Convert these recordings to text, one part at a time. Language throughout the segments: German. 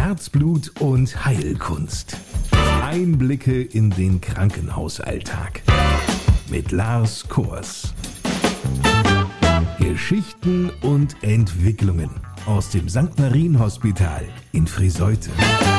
Herzblut und Heilkunst. Einblicke in den Krankenhausalltag mit Lars Kors. Geschichten und Entwicklungen aus dem St. Marienhospital in Friseute.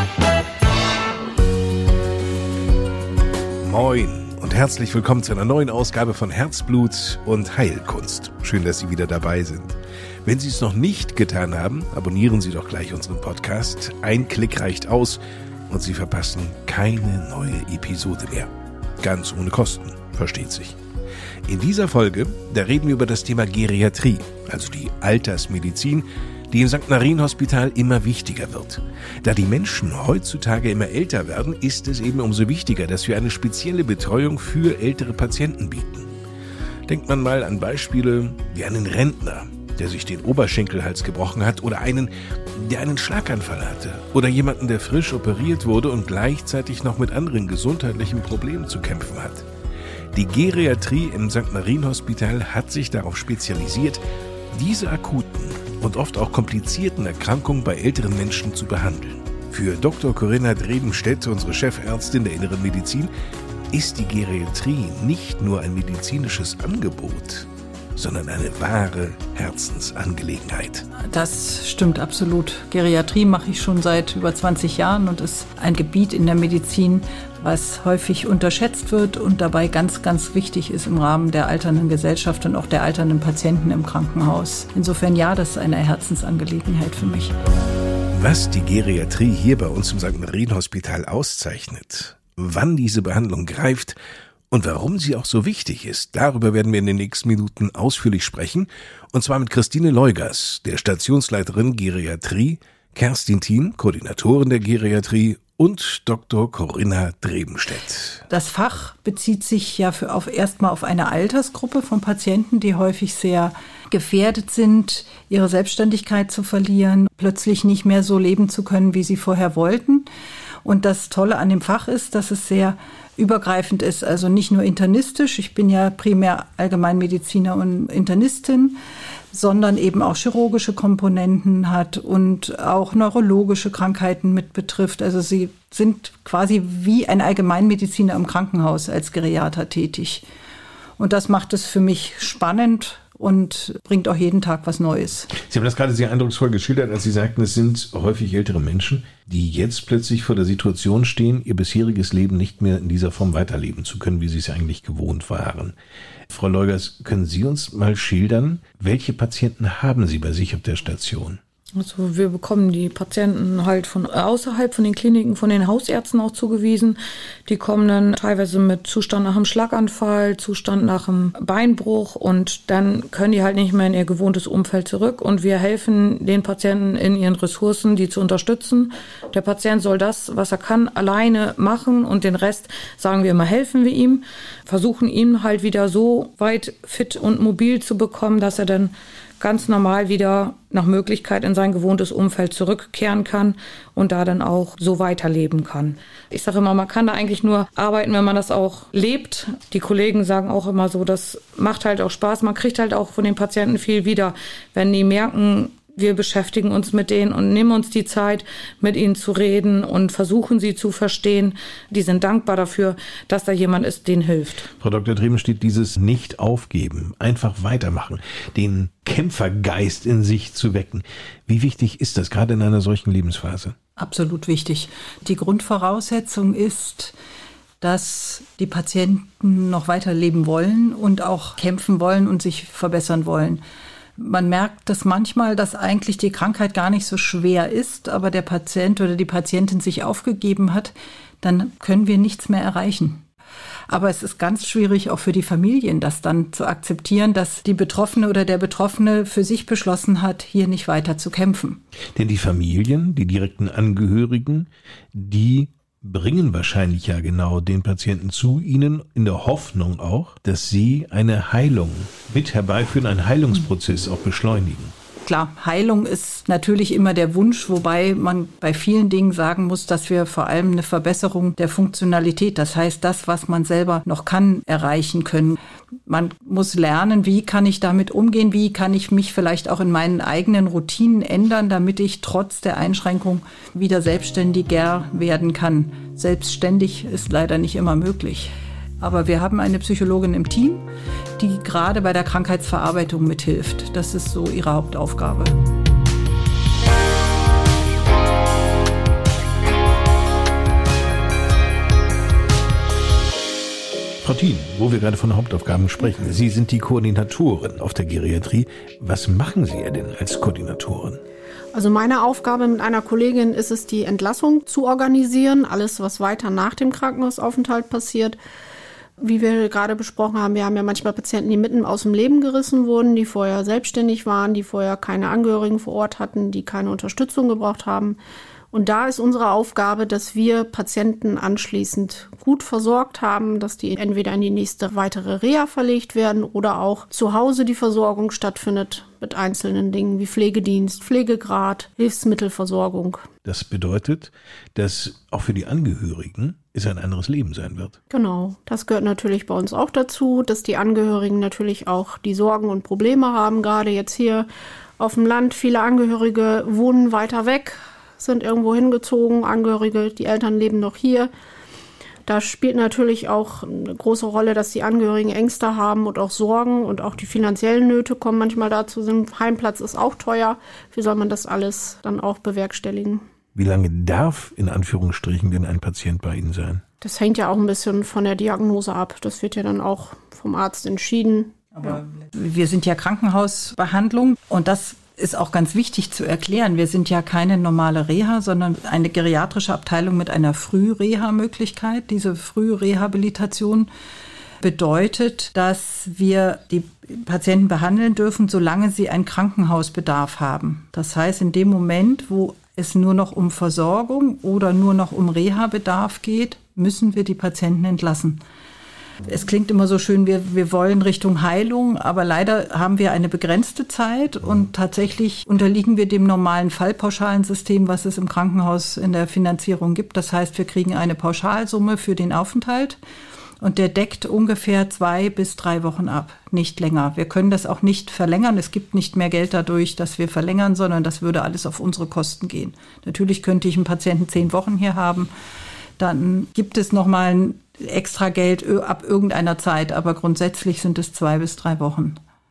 Moin und herzlich willkommen zu einer neuen Ausgabe von Herzblut und Heilkunst. Schön, dass Sie wieder dabei sind. Wenn Sie es noch nicht getan haben, abonnieren Sie doch gleich unseren Podcast. Ein Klick reicht aus und Sie verpassen keine neue Episode mehr. Ganz ohne Kosten, versteht sich. In dieser Folge, da reden wir über das Thema Geriatrie, also die Altersmedizin, die im St. Marienhospital immer wichtiger wird. Da die Menschen heutzutage immer älter werden, ist es eben umso wichtiger, dass wir eine spezielle Betreuung für ältere Patienten bieten. Denkt man mal an Beispiele wie einen Rentner, der sich den Oberschenkelhals gebrochen hat, oder einen, der einen Schlaganfall hatte, oder jemanden, der frisch operiert wurde und gleichzeitig noch mit anderen gesundheitlichen Problemen zu kämpfen hat. Die Geriatrie im St. Marienhospital hat sich darauf spezialisiert, diese akuten und oft auch komplizierten Erkrankungen bei älteren Menschen zu behandeln. Für Dr. Corinna Drebenstedt, unsere Chefärztin der Inneren Medizin, ist die Geriatrie nicht nur ein medizinisches Angebot, sondern eine wahre Herzensangelegenheit. Das stimmt absolut. Geriatrie mache ich schon seit über 20 Jahren und ist ein Gebiet in der Medizin, was häufig unterschätzt wird und dabei ganz, ganz wichtig ist im Rahmen der alternden Gesellschaft und auch der alternden Patienten im Krankenhaus. Insofern ja, das ist eine Herzensangelegenheit für mich. Was die Geriatrie hier bei uns im St. Marienhospital auszeichnet, wann diese Behandlung greift und warum sie auch so wichtig ist, darüber werden wir in den nächsten Minuten ausführlich sprechen. Und zwar mit Christine Leugers, der Stationsleiterin Geriatrie, Kerstin Thien, Koordinatorin der Geriatrie und Dr. Corinna Drebenstedt. Das Fach bezieht sich ja erstmal auf eine Altersgruppe von Patienten, die häufig sehr gefährdet sind, ihre Selbstständigkeit zu verlieren, plötzlich nicht mehr so leben zu können, wie sie vorher wollten. Und das Tolle an dem Fach ist, dass es sehr übergreifend ist, also nicht nur internistisch, ich bin ja primär Allgemeinmediziner und Internistin, sondern eben auch chirurgische Komponenten hat und auch neurologische Krankheiten mit betrifft. Also sie sind quasi wie ein Allgemeinmediziner im Krankenhaus als Geriater tätig. Und das macht es für mich spannend und bringt auch jeden Tag was Neues. Sie haben das gerade sehr eindrucksvoll geschildert, als Sie sagten, es sind häufig ältere Menschen, die jetzt plötzlich vor der Situation stehen, ihr bisheriges Leben nicht mehr in dieser Form weiterleben zu können, wie sie es eigentlich gewohnt waren. Frau Leugers, können Sie uns mal schildern, welche Patienten haben Sie bei sich auf der Station? Also wir bekommen die Patienten halt von außerhalb von den Kliniken, von den Hausärzten auch zugewiesen. Die kommen dann teilweise mit Zustand nach einem Schlaganfall, Zustand nach einem Beinbruch und dann können die halt nicht mehr in ihr gewohntes Umfeld zurück und wir helfen den Patienten in ihren Ressourcen, die zu unterstützen. Der Patient soll das, was er kann, alleine machen und den Rest, sagen wir immer, helfen wir ihm, versuchen ihn halt wieder so weit fit und mobil zu bekommen, dass er dann ganz normal wieder nach Möglichkeit in sein gewohntes Umfeld zurückkehren kann und da dann auch so weiterleben kann. Ich sage immer, man kann da eigentlich nur arbeiten, wenn man das auch lebt. Die Kollegen sagen auch immer so, das macht halt auch Spaß. Man kriegt halt auch von den Patienten viel wieder, wenn die merken, wir beschäftigen uns mit denen und nehmen uns die Zeit, mit ihnen zu reden und versuchen sie zu verstehen. Die sind dankbar dafür, dass da jemand ist, denen hilft. Frau Dr. Drebenstedt, dieses Nicht-Aufgeben, einfach weitermachen, den Kämpfergeist in sich zu wecken. Wie wichtig ist das gerade in einer solchen Lebensphase? Absolut wichtig. Die Grundvoraussetzung ist, dass die Patienten noch weiterleben wollen und auch kämpfen wollen und sich verbessern wollen. Man merkt das manchmal, dass eigentlich die Krankheit gar nicht so schwer ist, aber der Patient oder die Patientin sich aufgegeben hat, dann können wir nichts mehr erreichen. Aber es ist ganz schwierig auch für die Familien, das dann zu akzeptieren, dass die Betroffene oder der Betroffene für sich beschlossen hat, hier nicht weiter zu kämpfen. Denn die Familien, die direkten Angehörigen, die bringen wahrscheinlich ja genau den Patienten zu Ihnen in der Hoffnung auch, dass Sie eine Heilung mit herbeiführen, einen Heilungsprozess auch beschleunigen. Klar, Heilung ist natürlich immer der Wunsch, wobei man bei vielen Dingen sagen muss, dass wir vor allem eine Verbesserung der Funktionalität, das heißt das, was man selber noch kann, erreichen können. Man muss lernen, wie kann ich damit umgehen, wie kann ich mich vielleicht auch in meinen eigenen Routinen ändern, damit ich trotz der Einschränkung wieder selbstständiger werden kann. Selbstständig ist leider nicht immer möglich. Aber wir haben eine Psychologin im Team, die gerade bei der Krankheitsverarbeitung mithilft. Das ist so ihre Hauptaufgabe. Frau Thien, wo wir gerade von Hauptaufgaben sprechen, Sie sind die Koordinatorin auf der Geriatrie. Was machen Sie denn als Koordinatorin? Also meine Aufgabe mit einer Kollegin ist es, die Entlassung zu organisieren, alles, was weiter nach dem Krankenhausaufenthalt passiert. Wie wir gerade besprochen haben, wir haben ja manchmal Patienten, die mitten aus dem Leben gerissen wurden, die vorher selbstständig waren, die vorher keine Angehörigen vor Ort hatten, die keine Unterstützung gebraucht haben. Und da ist unsere Aufgabe, dass wir Patienten anschließend gut versorgt haben, dass die entweder in die nächste weitere Reha verlegt werden oder auch zu Hause die Versorgung stattfindet mit einzelnen Dingen wie Pflegedienst, Pflegegrad, Hilfsmittelversorgung. Das bedeutet, dass auch für die Angehörigen es ein anderes Leben sein wird. Genau, das gehört natürlich bei uns auch dazu, dass die Angehörigen natürlich auch die Sorgen und Probleme haben, gerade jetzt hier auf dem Land. Viele Angehörige wohnen weiter weg, sind irgendwo hingezogen, Angehörige, die Eltern leben noch hier. Da spielt natürlich auch eine große Rolle, dass die Angehörigen Ängste haben und auch Sorgen und auch die finanziellen Nöte kommen manchmal dazu. Ein Heimplatz ist auch teuer. Wie soll man das alles dann auch bewerkstelligen? Wie lange darf in Anführungsstrichen denn ein Patient bei Ihnen sein? Das hängt ja auch ein bisschen von der Diagnose ab. Das wird ja dann auch vom Arzt entschieden. Aber wir sind ja Krankenhausbehandlung und das ist auch ganz wichtig zu erklären. Wir sind ja keine normale Reha, sondern eine geriatrische Abteilung mit einer Frühreha-Möglichkeit. Diese Frührehabilitation bedeutet, dass wir die Patienten behandeln dürfen, solange sie einen Krankenhausbedarf haben. Das heißt, in dem Moment, wo es nur noch um Versorgung oder nur noch um Reha-Bedarf geht, müssen wir die Patienten entlassen. Es klingt immer so schön, wir wollen Richtung Heilung, aber leider haben wir eine begrenzte Zeit und tatsächlich unterliegen wir dem normalen Fallpauschalensystem, was es im Krankenhaus in der Finanzierung gibt. Das heißt, wir kriegen eine Pauschalsumme für den Aufenthalt und der deckt ungefähr 2 bis 3 Wochen ab, nicht länger. Wir können das auch nicht verlängern. Es gibt nicht mehr Geld dadurch, dass wir verlängern, sondern das würde alles auf unsere Kosten gehen. Natürlich könnte ich einen Patienten 10 Wochen hier haben, dann gibt es nochmal ein extra Geld ab irgendeiner Zeit, aber grundsätzlich sind es 2 bis 3 Wochen.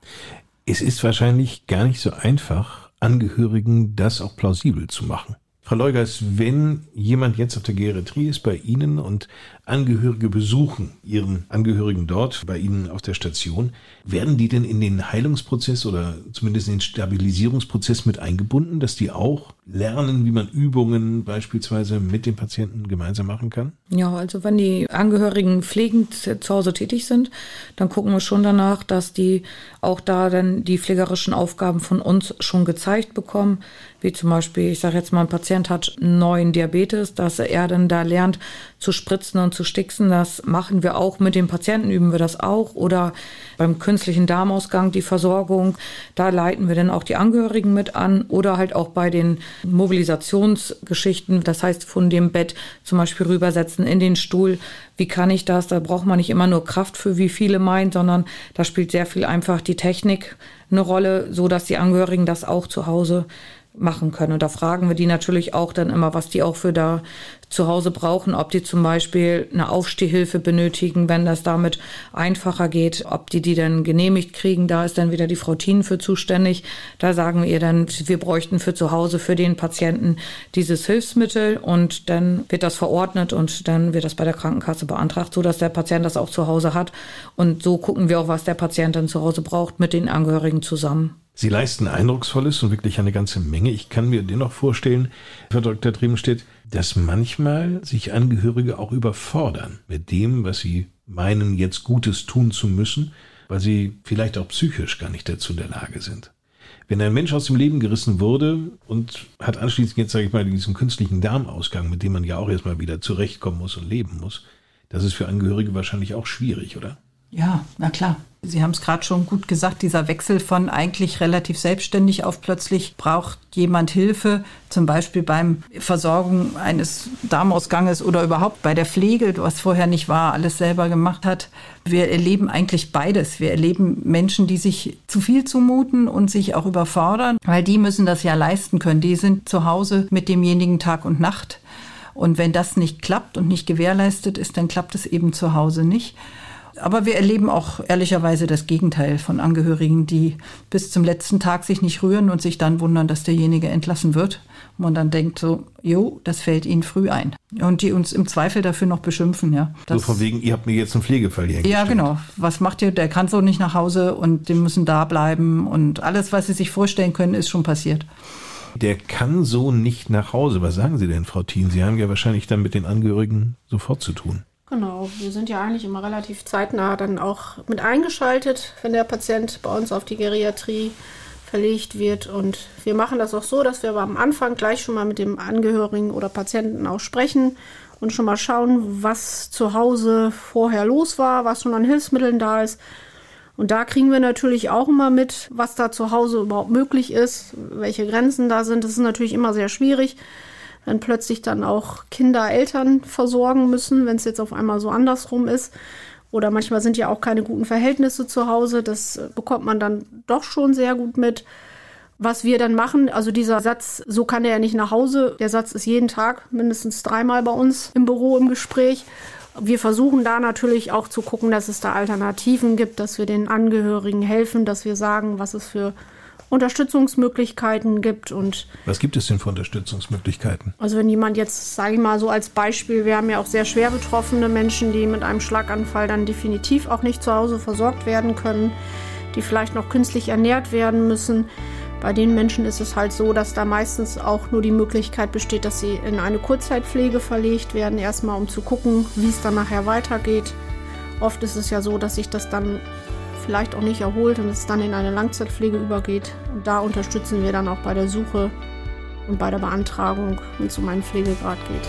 Es ist wahrscheinlich gar nicht so einfach, Angehörigen das auch plausibel zu machen. Frau Leugers, wenn jemand jetzt auf der Geriatrie ist bei Ihnen und Angehörige besuchen Ihren Angehörigen dort bei Ihnen auf der Station, werden die denn in den Heilungsprozess oder zumindest in den Stabilisierungsprozess mit eingebunden, dass die auch lernen, wie man Übungen beispielsweise mit dem Patienten gemeinsam machen kann? Ja, also wenn die Angehörigen pflegend zu Hause tätig sind, dann gucken wir schon danach, dass die auch da dann die pflegerischen Aufgaben von uns schon gezeigt bekommen. Wie zum Beispiel, ich sage jetzt mal, ein Patient hat einen neuen Diabetes, dass er dann da lernt zu spritzen und zu stixen. Das machen wir auch mit dem Patienten, üben wir das auch. Oder beim künstlichen Darmausgang die Versorgung, da leiten wir dann auch die Angehörigen mit an. Oder halt auch bei den Mobilisationsgeschichten, das heißt von dem Bett zum Beispiel rübersetzen in den Stuhl. Wie kann ich das? Da braucht man nicht immer nur Kraft für, wie viele meinen, sondern da spielt sehr viel einfach die Technik eine Rolle, so dass die Angehörigen das auch zu Hause machen können. Und da fragen wir die natürlich auch dann immer, was die auch für da zu Hause brauchen, ob die zum Beispiel eine Aufstehhilfe benötigen, wenn das damit einfacher geht, ob die dann genehmigt kriegen. Da ist dann wieder die Frau Thien für zuständig. Da sagen wir ihr dann, wir bräuchten für zu Hause für den Patienten dieses Hilfsmittel und dann wird das verordnet und dann wird das bei der Krankenkasse beantragt, so dass der Patient das auch zu Hause hat. Und so gucken wir auch, was der Patient dann zu Hause braucht, mit den Angehörigen zusammen. Sie leisten Eindrucksvolles und wirklich eine ganze Menge. Ich kann mir dennoch vorstellen, Frau Dr. Triebenstedt, dass manchmal sich Angehörige auch überfordern mit dem, was sie meinen, jetzt Gutes tun zu müssen, weil sie vielleicht auch psychisch gar nicht dazu in der Lage sind. Wenn ein Mensch aus dem Leben gerissen wurde und hat anschließend jetzt, sage ich mal, diesen künstlichen Darmausgang, mit dem man ja auch erstmal wieder zurechtkommen muss und leben muss, das ist für Angehörige wahrscheinlich auch schwierig, oder? Ja, na klar. Sie haben es gerade schon gut gesagt, dieser Wechsel von eigentlich relativ selbstständig auf plötzlich braucht jemand Hilfe, zum Beispiel beim Versorgung eines Darmausganges oder überhaupt bei der Pflege, was vorher nicht war, alles selber gemacht hat. Wir erleben eigentlich beides. Wir erleben Menschen, die sich zu viel zumuten und sich auch überfordern, weil die müssen das ja leisten können. Die sind zu Hause mit demjenigen Tag und Nacht. Und wenn das nicht klappt und nicht gewährleistet ist, dann klappt es eben zu Hause nicht. Aber wir erleben auch ehrlicherweise das Gegenteil von Angehörigen, die bis zum letzten Tag sich nicht rühren und sich dann wundern, dass derjenige entlassen wird. Und man dann denkt so, das fällt ihnen früh ein. Und die uns im Zweifel dafür noch beschimpfen. Ja. So von wegen, ihr habt mir jetzt einen Pflegefall hier Ja, genau. Was macht ihr? Der kann so nicht nach Hause und die müssen da bleiben. Und alles, was sie sich vorstellen können, ist schon passiert. Der kann so nicht nach Hause. Was sagen Sie denn, Frau Thien? Sie haben ja wahrscheinlich dann mit den Angehörigen sofort zu tun. Genau, wir sind ja eigentlich immer relativ zeitnah dann auch mit eingeschaltet, wenn der Patient bei uns auf die Geriatrie verlegt wird. Und wir machen das auch so, dass wir am Anfang gleich schon mal mit dem Angehörigen oder Patienten auch sprechen und schon mal schauen, was zu Hause vorher los war, was schon an Hilfsmitteln da ist. Und da kriegen wir natürlich auch immer mit, was da zu Hause überhaupt möglich ist, welche Grenzen da sind. Das ist natürlich immer sehr schwierig, wenn plötzlich dann auch Kinder Eltern versorgen müssen, wenn es jetzt auf einmal so andersrum ist. Oder manchmal sind ja auch keine guten Verhältnisse zu Hause. Das bekommt man dann doch schon sehr gut mit. Was wir dann machen, also dieser Satz, so kann er ja nicht nach Hause. Der Satz ist jeden Tag mindestens 3-mal bei uns im Büro im Gespräch. Wir versuchen da natürlich auch zu gucken, dass es da Alternativen gibt, dass wir den Angehörigen helfen, dass wir sagen, was es für Unterstützungsmöglichkeiten gibt. Und was gibt es denn für Unterstützungsmöglichkeiten? Also wenn jemand jetzt, sage ich mal so als Beispiel, wir haben ja auch sehr schwer betroffene Menschen, die mit einem Schlaganfall dann definitiv auch nicht zu Hause versorgt werden können, die vielleicht noch künstlich ernährt werden müssen. Bei den Menschen ist es halt so, dass da meistens auch nur die Möglichkeit besteht, dass sie in eine Kurzzeitpflege verlegt werden, erstmal um zu gucken, wie es dann nachher weitergeht. Oft ist es ja so, dass sich das dann vielleicht auch nicht erholt und es dann in eine Langzeitpflege übergeht. Und da unterstützen wir dann auch bei der Suche und bei der Beantragung, wenn es um einen Pflegegrad geht.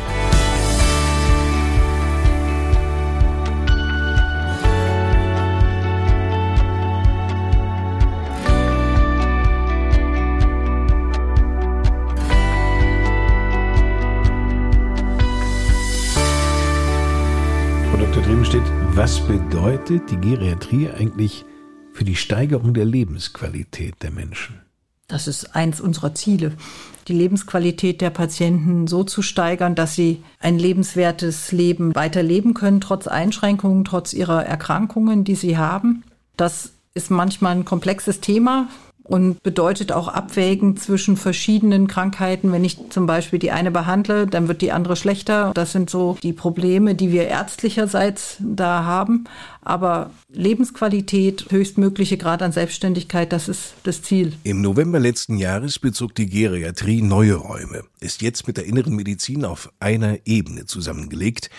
Frau Dr. Drebenstedt, was bedeutet die Geriatrie eigentlich für die Steigerung der Lebensqualität der Menschen? Das ist eins unserer Ziele, die Lebensqualität der Patienten so zu steigern, dass sie ein lebenswertes Leben weiterleben können, trotz Einschränkungen, trotz ihrer Erkrankungen, die sie haben. Das ist manchmal ein komplexes Thema und bedeutet auch Abwägen zwischen verschiedenen Krankheiten. Wenn ich zum Beispiel die eine behandle, dann wird die andere schlechter. Das sind so die Probleme, die wir ärztlicherseits da haben. Aber Lebensqualität, höchstmögliche Grad an Selbstständigkeit, das ist das Ziel. Im November letzten Jahres bezog die Geriatrie neue Räume, ist jetzt mit der Inneren Medizin auf einer Ebene zusammengelegt.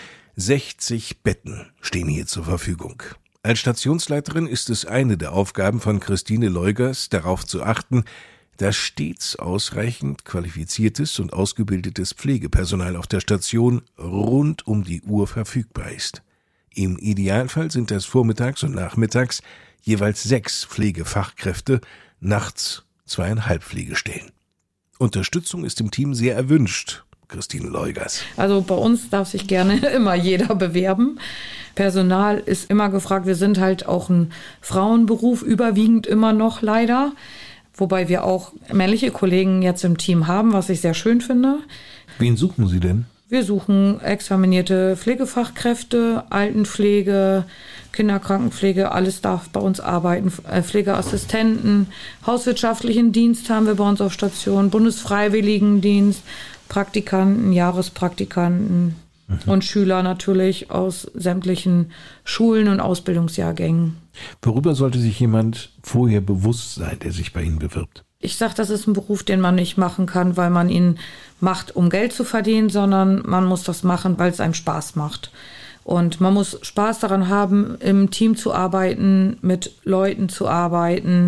60 Betten stehen hier zur Verfügung. Als Stationsleiterin ist es eine der Aufgaben von Christine Leugers, darauf zu achten, dass stets ausreichend qualifiziertes und ausgebildetes Pflegepersonal auf der Station rund um die Uhr verfügbar ist. Im Idealfall sind das vormittags und nachmittags jeweils 6 Pflegefachkräfte, nachts 2,5 Pflegestellen. Unterstützung ist im Team sehr erwünscht. Christine Leugers. Also bei uns darf sich gerne immer jeder bewerben. Personal ist immer gefragt. Wir sind halt auch ein Frauenberuf, überwiegend immer noch leider. Wobei wir auch männliche Kollegen jetzt im Team haben, was ich sehr schön finde. Wen suchen Sie denn? Wir suchen examinierte Pflegefachkräfte, Altenpflege, Kinderkrankenpflege, alles darf bei uns arbeiten, Pflegeassistenten, hauswirtschaftlichen Dienst haben wir bei uns auf Station, Bundesfreiwilligendienst, Praktikanten, Jahrespraktikanten und Schüler natürlich aus sämtlichen Schulen und Ausbildungsjahrgängen. Worüber sollte sich jemand vorher bewusst sein, der sich bei Ihnen bewirbt? Ich sage, das ist ein Beruf, den man nicht machen kann, weil man ihn macht, um Geld zu verdienen, sondern man muss das machen, weil es einem Spaß macht. Und man muss Spaß daran haben, im Team zu arbeiten, mit Leuten zu arbeiten,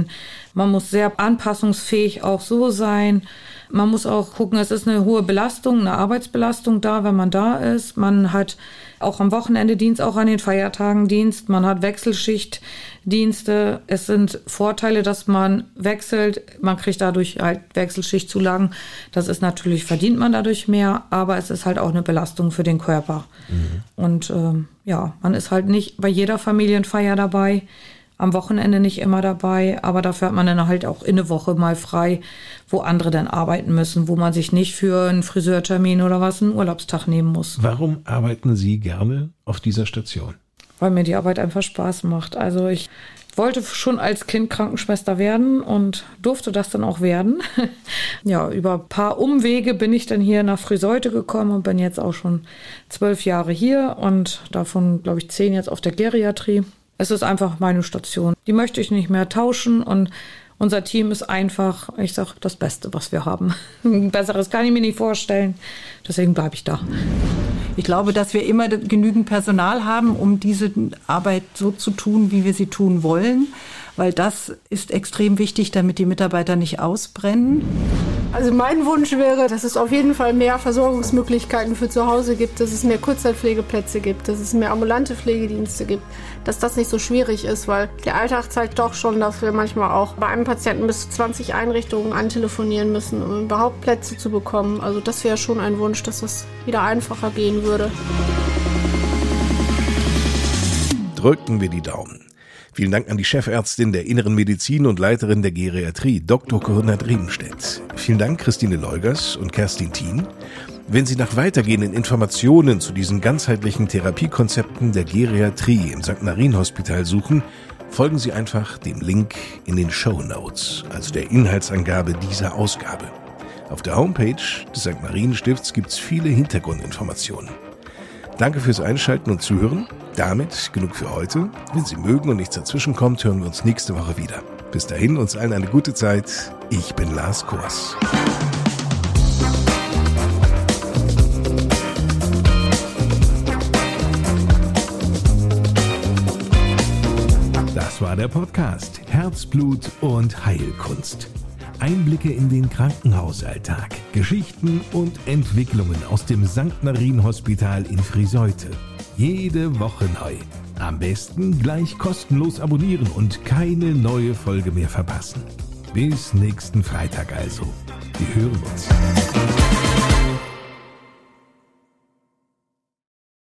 Man muss sehr anpassungsfähig auch so sein. Man muss auch gucken, es ist eine hohe Belastung, eine Arbeitsbelastung da, wenn man da ist. Man hat auch am Wochenende Dienst, auch an den Feiertagen Dienst. Man hat Wechselschichtdienste. Es sind Vorteile, dass man wechselt. Man kriegt dadurch halt Wechselschichtzulagen. Das ist natürlich, verdient man dadurch mehr, aber es ist halt auch eine Belastung für den Körper. Und man ist halt nicht bei jeder Familienfeier dabei. Am Wochenende nicht immer dabei, aber dafür hat man dann halt auch in der Woche mal frei, wo andere dann arbeiten müssen, wo man sich nicht für einen Friseurtermin oder was einen Urlaubstag nehmen muss. Warum arbeiten Sie gerne auf dieser Station? Weil mir die Arbeit einfach Spaß macht. Also ich wollte schon als Kind Krankenschwester werden und durfte das dann auch werden. Ja, über ein paar Umwege bin ich dann hier nach Friseute gekommen und bin jetzt auch schon 12 Jahre hier und davon, glaube ich, 10 jetzt auf der Geriatrie. Es ist einfach meine Station. Die möchte ich nicht mehr tauschen und unser Team ist einfach, ich sage, das Beste, was wir haben. Ein besseres kann ich mir nicht vorstellen. Deswegen bleibe ich da. Ich glaube, dass wir immer genügend Personal haben, um diese Arbeit so zu tun, wie wir sie tun wollen. Weil das ist extrem wichtig, damit die Mitarbeiter nicht ausbrennen. Also mein Wunsch wäre, dass es auf jeden Fall mehr Versorgungsmöglichkeiten für zu Hause gibt, dass es mehr Kurzzeitpflegeplätze gibt, dass es mehr ambulante Pflegedienste gibt, dass das nicht so schwierig ist, weil der Alltag zeigt doch schon, dass wir manchmal auch bei einem Patienten bis zu 20 Einrichtungen antelefonieren müssen, um überhaupt Plätze zu bekommen. Also das wäre schon ein Wunsch, dass das wieder einfacher gehen würde. Drücken wir die Daumen. Vielen Dank an die Chefärztin der Inneren Medizin und Leiterin der Geriatrie, Dr. Corinna Drebenstedt. Vielen Dank, Christine Leugers und Kerstin Thien. Wenn Sie nach weitergehenden Informationen zu diesen ganzheitlichen Therapiekonzepten der Geriatrie im St. Marienhospital suchen, folgen Sie einfach dem Link in den Shownotes, also der Inhaltsangabe dieser Ausgabe. Auf der Homepage des St. Marienstifts gibt es viele Hintergrundinformationen. Danke fürs Einschalten und Zuhören. Damit genug für heute. Wenn Sie mögen und nichts dazwischenkommt, hören wir uns nächste Woche wieder. Bis dahin, uns allen eine gute Zeit. Ich bin Lars Kors. Das war der Podcast Herzblut und Heilkunst. Einblicke in den Krankenhausalltag, Geschichten und Entwicklungen aus dem St. Marienhospital in Friseute. Jede Woche neu. Am besten gleich kostenlos abonnieren und keine neue Folge mehr verpassen. Bis nächsten Freitag also. Wir hören uns.